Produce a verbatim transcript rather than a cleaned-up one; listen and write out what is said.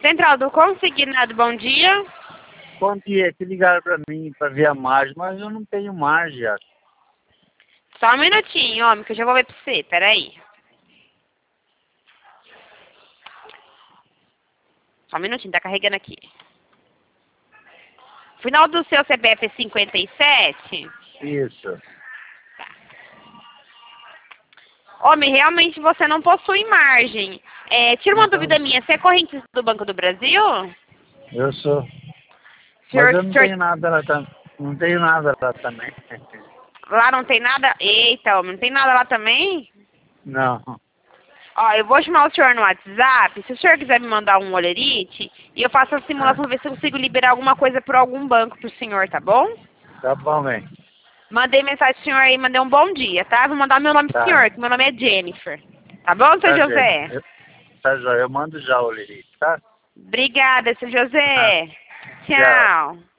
Central do Consignado, bom dia. Bom dia, que ligaram pra mim pra ver a margem, mas eu não tenho margem. Acho. Só um minutinho, homem, que eu já vou ver pra você, peraí. Só um minutinho, tá carregando aqui. Final do seu C P F é cinquenta e sete? Isso. Tá. Homem, realmente você não possui margem. É, tira uma Então, dúvida minha, você é corrente do Banco do Brasil? eu sou. Senhor, Mas eu não senhor, tenho nada lá também. Não tenho nada lá também. lá não tem nada? Eita, homem, não tem nada lá também? Não. Ó, eu vou chamar o senhor no WhatsApp, se o senhor quiser me mandar um olerite, e eu faço a simulação, ver se eu consigo liberar alguma coisa por algum banco pro senhor, tá bom? Tá bom, bem. Mandei mensagem pro senhor aí, mandei um bom dia, tá? Vou mandar meu nome pro Tá. senhor, que meu nome é Jennifer. Tá bom, seu Tá, José? gente. Eu, tá, Joia. Eu mando já o Lili, tá? Obrigada, seu Ah, José. tchau. Tchau.